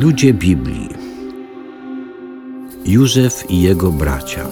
Ludzie Biblii. Józef i jego bracia.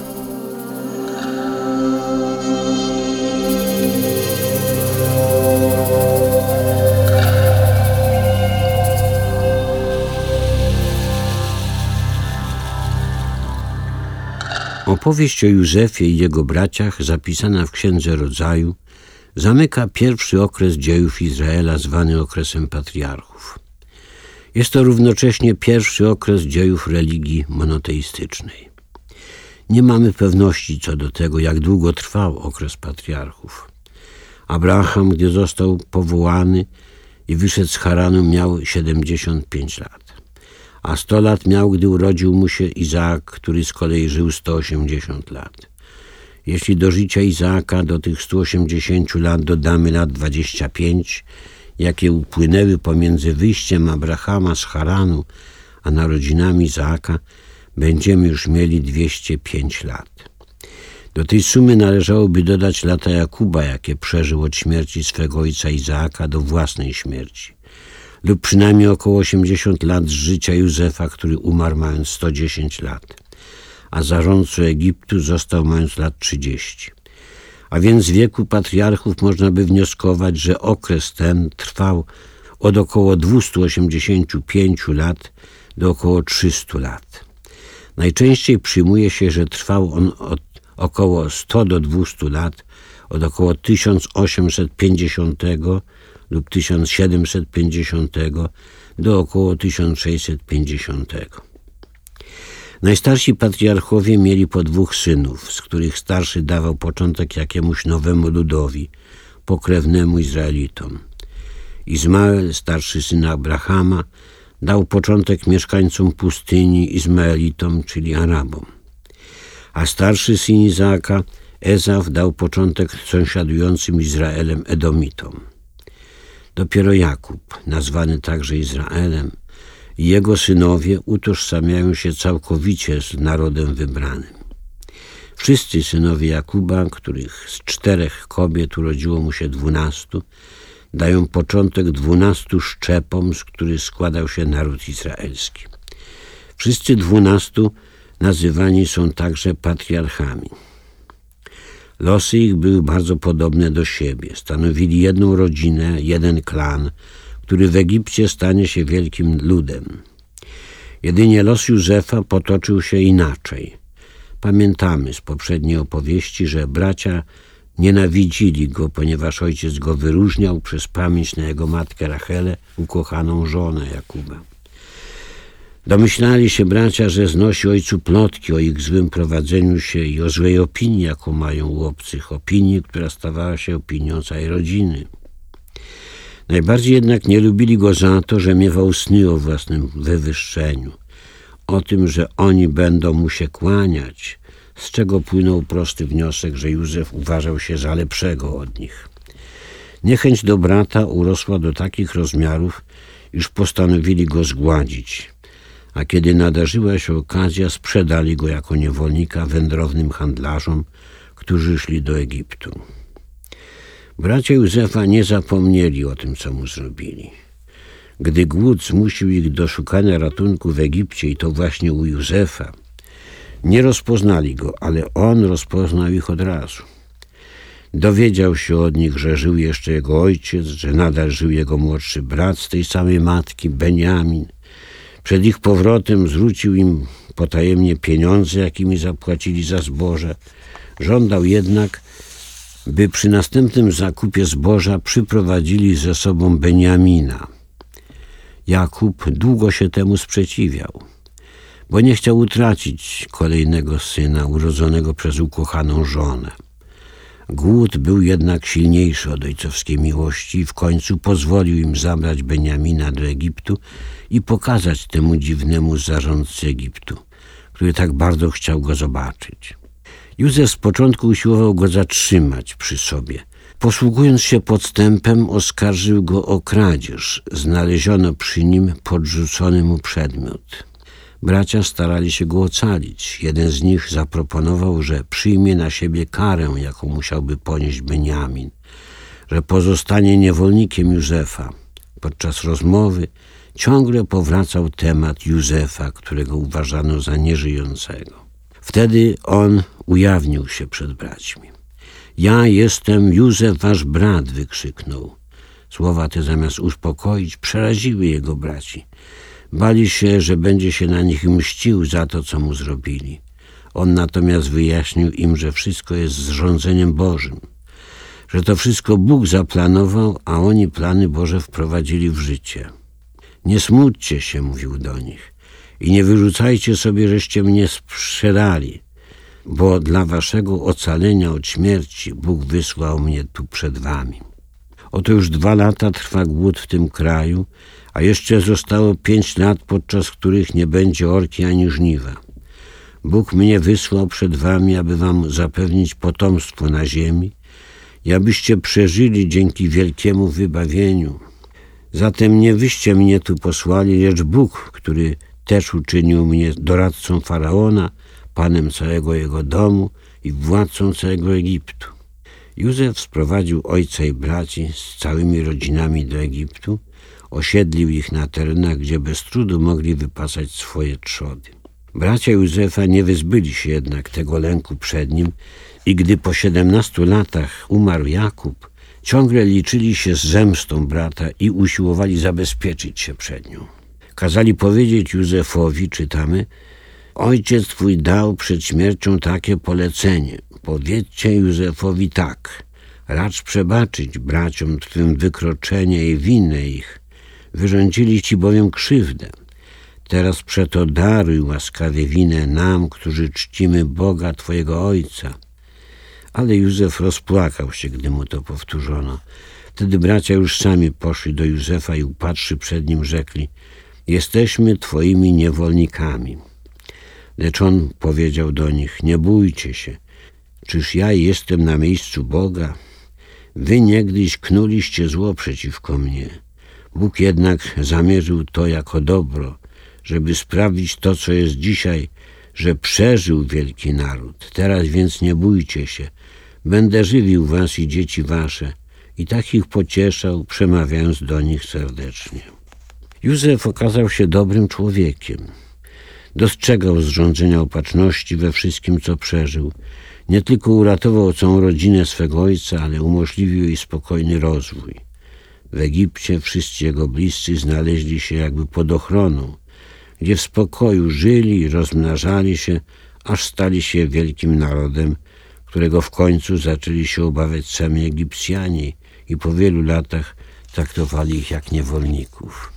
Opowieść o Józefie i jego braciach, zapisana w Księdze Rodzaju, zamyka pierwszy okres dziejów Izraela, zwany okresem patriarchów. Jest to równocześnie pierwszy okres dziejów religii monoteistycznej. Nie mamy pewności co do tego, jak długo trwał okres patriarchów. Abraham, gdy został powołany i wyszedł z Haranu, miał 75 lat. A 100 lat miał, gdy urodził mu się Izaak, który z kolei żył 180 lat. Jeśli do życia Izaaka, do tych 180 lat dodamy lat 25, jakie upłynęły pomiędzy wyjściem Abrahama z Haranu a narodzinami Izaaka, będziemy już mieli 205 lat. Do tej sumy należałoby dodać lata Jakuba, jakie przeżył od śmierci swego ojca Izaaka do własnej śmierci, lub przynajmniej około 80 lat z życia Józefa, który umarł mając 110 lat, a zarządcą Egiptu został mając lat 30. A więc z wieku patriarchów można by wnioskować, że okres ten trwał od około 285 lat do około 300 lat. Najczęściej przyjmuje się, że trwał on od około 100 do 200 lat, od około 1850 lub 1750 do około 1650. Najstarsi patriarchowie mieli po 2 synów, z których starszy dawał początek jakiemuś nowemu ludowi, pokrewnemu Izraelitom. Izmael, starszy syn Abrahama, dał początek mieszkańcom pustyni Izmaelitom, czyli Arabom. A starszy syn Izaaka, Ezaf, dał początek sąsiadującym Izraelem Edomitom. Dopiero Jakub, nazwany także Izraelem, i jego synowie utożsamiają się całkowicie z narodem wybranym. Wszyscy synowie Jakuba, których z 4 kobiet urodziło mu się 12, dają początek 12 szczepom, z których składał się naród izraelski. Wszyscy 12 nazywani są także patriarchami. Losy ich były bardzo podobne do siebie. Stanowili jedną rodzinę, jeden klan, który w Egipcie stanie się wielkim ludem. Jedynie los Józefa potoczył się inaczej. Pamiętamy z poprzedniej opowieści, że bracia nienawidzili go, ponieważ ojciec go wyróżniał przez pamięć na jego matkę Rachelę, ukochaną żonę Jakuba. Domyślali się bracia, że znosi ojcu plotki o ich złym prowadzeniu się i o złej opinii, jaką mają u obcych, opinii, która stawała się opinią całej rodziny. Najbardziej jednak nie lubili go za to, że miewał sny o własnym wywyższeniu, o tym, że oni będą mu się kłaniać, z czego płynął prosty wniosek, że Józef uważał się za lepszego od nich. Niechęć do brata urosła do takich rozmiarów, iż postanowili go zgładzić, a kiedy nadarzyła się okazja, sprzedali go jako niewolnika wędrownym handlarzom, którzy szli do Egiptu. Bracia Józefa nie zapomnieli o tym, co mu zrobili. Gdy głód zmusił ich do szukania ratunku w Egipcie, i to właśnie u Józefa, nie rozpoznali go, ale on rozpoznał ich od razu. Dowiedział się od nich, że żył jeszcze jego ojciec, że nadal żył jego młodszy brat z tej samej matki, Benjamin. Przed ich powrotem zwrócił im potajemnie pieniądze, jakimi zapłacili za zboże. Żądał jednak, by przy następnym zakupie zboża przyprowadzili ze sobą Benjamina. Jakub długo się temu sprzeciwiał, bo nie chciał utracić kolejnego syna urodzonego przez ukochaną żonę. Głód był jednak silniejszy od ojcowskiej miłości i w końcu pozwolił im zabrać Benjamina do Egiptu i pokazać temu dziwnemu zarządcy Egiptu, który tak bardzo chciał go zobaczyć. Józef z początku usiłował go zatrzymać przy sobie. Posługując się podstępem, oskarżył go o kradzież. Znaleziono przy nim podrzucony mu przedmiot. Bracia starali się go ocalić. Jeden z nich zaproponował, że przyjmie na siebie karę, jaką musiałby ponieść Benjamin, że pozostanie niewolnikiem Józefa. Podczas rozmowy ciągle powracał temat Józefa, którego uważano za nieżyjącego. Wtedy on ujawnił się przed braćmi. Ja jestem Józef, wasz brat, wykrzyknął. Słowa te zamiast uspokoić, przeraziły jego braci. Bali się, że będzie się na nich mścił za to, co mu zrobili. On natomiast wyjaśnił im, że wszystko jest zrządzeniem Bożym, że to wszystko Bóg zaplanował, a oni plany Boże wprowadzili w życie. Nie smućcie się, mówił do nich, i nie wyrzucajcie sobie, żeście mnie sprzedali, bo dla waszego ocalenia od śmierci Bóg wysłał mnie tu przed wami. Oto już 2 lata trwa głód w tym kraju, a jeszcze zostało 5 lat, podczas których nie będzie orki ani żniwa. Bóg mnie wysłał przed wami, aby wam zapewnić potomstwo na ziemi i abyście przeżyli dzięki wielkiemu wybawieniu. Zatem nie wyście mnie tu posłali, lecz Bóg, który też uczynił mnie doradcą Faraona, panem całego jego domu i władcą całego Egiptu. Józef sprowadził ojca i braci z całymi rodzinami do Egiptu, osiedlił ich na terenach, gdzie bez trudu mogli wypasać swoje trzody. Bracia Józefa nie wyzbyli się jednak tego lęku przed nim i gdy po 17 latach umarł Jakub, ciągle liczyli się z zemstą brata i usiłowali zabezpieczyć się przed nią. Kazali powiedzieć Józefowi, czytamy, ojciec twój dał przed śmiercią takie polecenie. Powiedzcie Józefowi tak, racz przebaczyć braciom twym wykroczenie i winę ich. Wyrządzili ci bowiem krzywdę. Teraz przeto daruj łaskawie winę nam, którzy czcimy Boga twojego ojca. Ale Józef rozpłakał się, gdy mu to powtórzono. Wtedy bracia już sami poszli do Józefa i upadłszy przed nim rzekli, jesteśmy twoimi niewolnikami. Lecz on powiedział do nich, nie bójcie się, czyż ja jestem na miejscu Boga? Wy niegdyś knuliście zło przeciwko mnie. Bóg jednak zamierzył to jako dobro, żeby sprawić to, co jest dzisiaj, że przeżył wielki naród. Teraz więc nie bójcie się. Będę żywił was i dzieci wasze. I tak ich pocieszał, przemawiając do nich serdecznie. Józef okazał się dobrym człowiekiem. Dostrzegał zrządzenia opatrzności we wszystkim, co przeżył. Nie tylko uratował całą rodzinę swego ojca, ale umożliwił jej spokojny rozwój. W Egipcie wszyscy jego bliscy znaleźli się jakby pod ochroną, gdzie w spokoju żyli i rozmnażali się, aż stali się wielkim narodem, którego w końcu zaczęli się obawiać sami Egipcjanie i po wielu latach traktowali ich jak niewolników.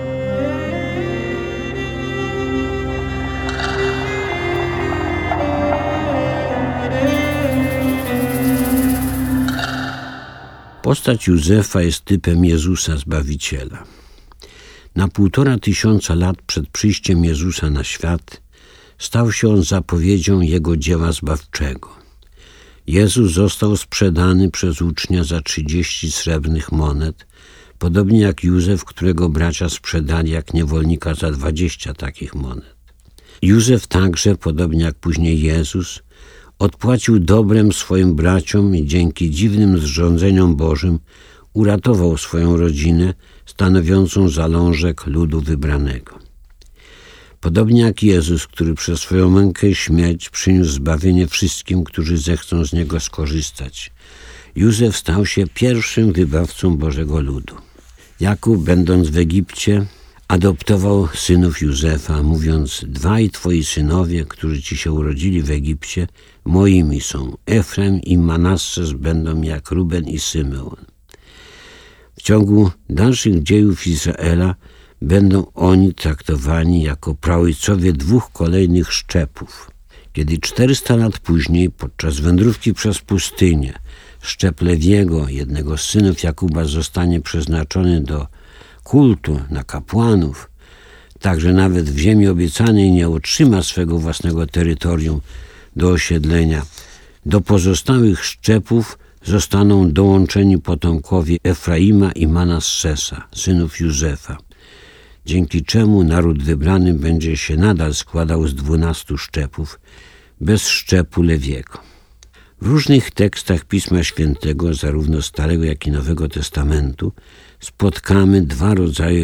Postać Józefa jest typem Jezusa Zbawiciela. Na 1500 lat przed przyjściem Jezusa na świat stał się on zapowiedzią Jego dzieła zbawczego. Jezus został sprzedany przez ucznia za 30 srebrnych monet, podobnie jak Józef, którego bracia sprzedali jak niewolnika za 20 takich monet. Józef także, podobnie jak później Jezus, odpłacił dobrem swoim braciom i dzięki dziwnym zrządzeniom Bożym uratował swoją rodzinę, stanowiącą zalążek ludu wybranego. Podobnie jak Jezus, który przez swoją mękę i śmierć przyniósł zbawienie wszystkim, którzy zechcą z niego skorzystać, Józef stał się pierwszym wybawcą Bożego ludu. Jakub, będąc w Egipcie, adoptował synów Józefa, mówiąc, 2 twoi synowie, którzy ci się urodzili w Egipcie, moimi są. Efrem i Manasses będą jak Ruben i Symeon. W ciągu dalszych dziejów Izraela będą oni traktowani jako praojcowie 2 kolejnych szczepów. Kiedy 400 lat później, podczas wędrówki przez pustynię, szczep Lewiego, jednego z synów Jakuba, zostanie przeznaczony do kultu na kapłanów, tak że nawet w ziemi obiecanej nie otrzyma swego własnego terytorium do osiedlenia. Do pozostałych szczepów zostaną dołączeni potomkowie Efraima i Manassesa, synów Józefa, dzięki czemu naród wybrany będzie się nadal składał z 12 szczepów, bez szczepu Lewiego. W różnych tekstach Pisma Świętego, zarówno Starego, jak i Nowego Testamentu, spotkamy 2 rodzaje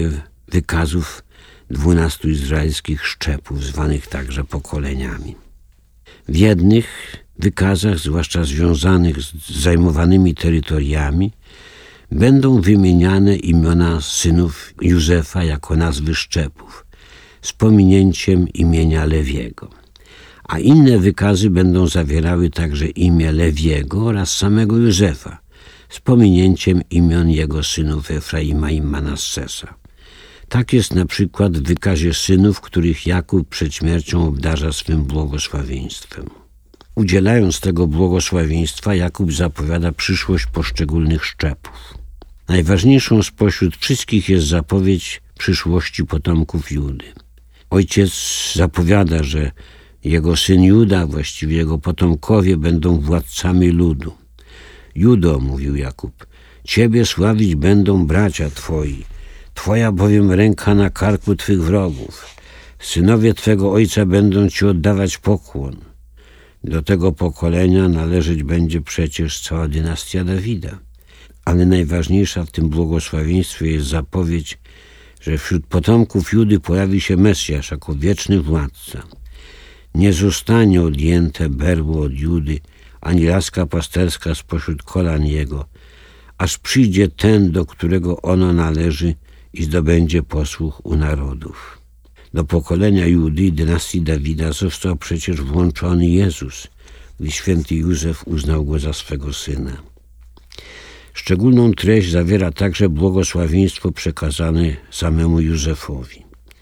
wykazów 12 izraelskich szczepów, zwanych także pokoleniami. W jednych wykazach, zwłaszcza związanych z zajmowanymi terytoriami, będą wymieniane imiona synów Józefa jako nazwy szczepów, z pominięciem imienia Lewiego. A inne wykazy będą zawierały także imię Lewiego oraz samego Józefa, z pominięciem imion jego synów Efraima i Manassesa. Tak jest na przykład w wykazie synów, których Jakub przed śmiercią obdarza swym błogosławieństwem. Udzielając tego błogosławieństwa, Jakub zapowiada przyszłość poszczególnych szczepów. Najważniejszą spośród wszystkich jest zapowiedź przyszłości potomków Judy. Ojciec zapowiada, że jego syn Juda, właściwie jego potomkowie, będą władcami ludu. Judo, mówił Jakub, ciebie sławić będą bracia twoi, twoja bowiem ręka na karku twych wrogów. Synowie twego ojca będą ci oddawać pokłon. Do tego pokolenia należeć będzie przecież cała dynastia Dawida. Ale najważniejsza w tym błogosławieństwie jest zapowiedź, że wśród potomków Judy pojawi się Mesjasz jako wieczny władca. Nie zostanie odjęte berło od Judy, ani laska pasterska spośród kolan jego, aż przyjdzie ten, do którego ono należy i zdobędzie posłuch u narodów. Do pokolenia Judy i dynastii Dawida został przecież włączony Jezus, gdy święty Józef uznał go za swego syna. Szczególną treść zawiera także błogosławieństwo przekazane samemu Józefowi.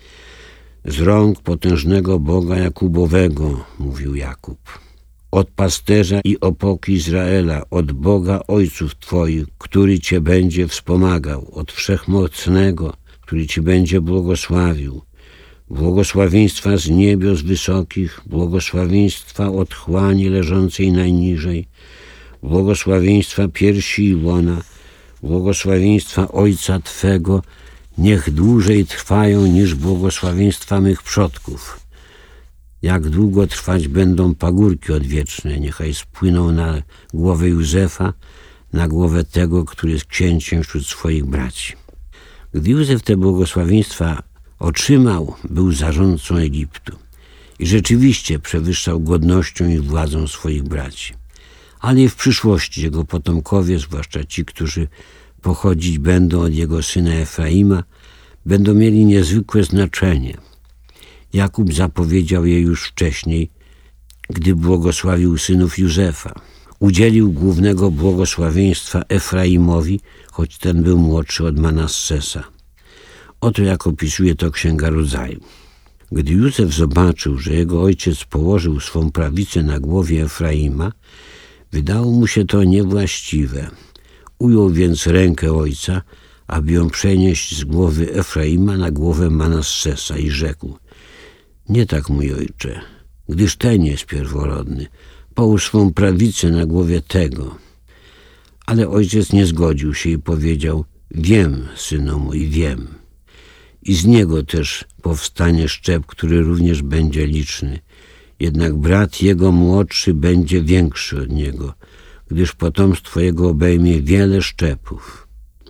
Z rąk potężnego Boga Jakubowego, mówił Jakub, od pasterza i opoki Izraela, od Boga ojców twoich, który cię będzie wspomagał, od Wszechmocnego, który ci będzie błogosławił. Błogosławieństwa z niebios wysokich, błogosławieństwa otchłani leżącej najniżej, błogosławieństwa piersi i łona, błogosławieństwa Ojca Twego, niech dłużej trwają niż błogosławieństwa mych przodków. Jak długo trwać będą pagórki odwieczne, niechaj spłyną na głowę Józefa, na głowę tego, który jest księciem wśród swoich braci. Gdy Józef te błogosławieństwa otrzymał, był zarządcą Egiptu i rzeczywiście przewyższał godnością i władzą swoich braci. Ale i w przyszłości jego potomkowie, zwłaszcza ci, którzy pochodzić będą od jego syna Efraima, będą mieli niezwykłe znaczenie. Jakub zapowiedział je już wcześniej, gdy błogosławił synów Józefa. Udzielił głównego błogosławieństwa Efraimowi, choć ten był młodszy od Manassesa. Oto jak opisuje to Księga Rodzaju. Gdy Józef zobaczył, że jego ojciec położył swą prawicę na głowie Efraima, wydało mu się to niewłaściwe. Ujął więc rękę ojca, aby ją przenieść z głowy Efraima na głowę Manassesa i rzekł: nie tak, mój ojcze, gdyż ten jest pierworodny. Połóż swą prawicę na głowie tego. Ale ojciec nie zgodził się i powiedział: wiem, synu mój, wiem. I z niego też powstanie szczep, który również będzie liczny. Jednak brat jego młodszy będzie większy od niego, gdyż potomstwo jego obejmie wiele szczepów.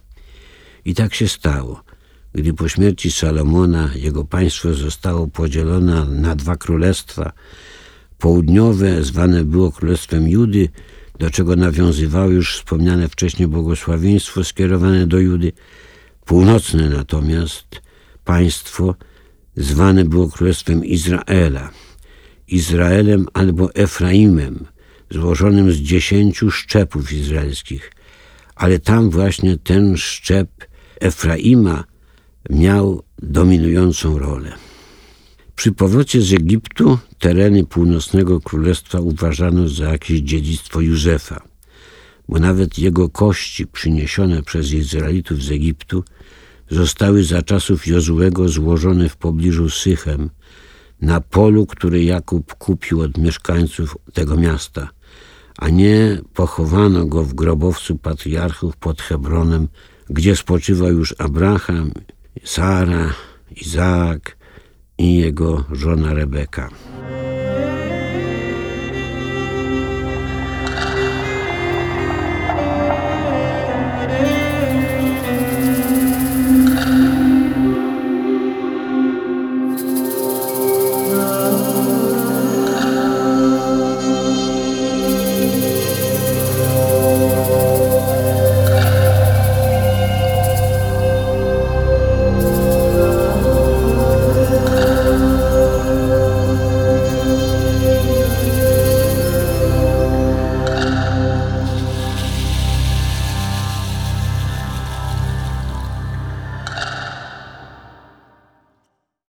I tak się stało. Gdy po śmierci Salomona jego państwo zostało podzielone na 2 królestwa, południowe zwane było królestwem Judy, do czego nawiązywało już wspomniane wcześniej błogosławieństwo skierowane do Judy. Północne natomiast państwo zwane było królestwem Izraela, Izraelem albo Efraimem, złożonym z 10 szczepów izraelskich, ale tam właśnie ten szczep Efraima miał dominującą rolę. Przy powrocie z Egiptu tereny północnego królestwa uważano za jakieś dziedzictwo Józefa, bo nawet jego kości przyniesione przez Izraelitów z Egiptu zostały za czasów Jozułego złożone w pobliżu Sychem, na polu, które Jakub kupił od mieszkańców tego miasta, a nie pochowano go w grobowcu patriarchów pod Hebronem, gdzie spoczywał już Abraham, Sara, Izaak i jego żona Rebeka.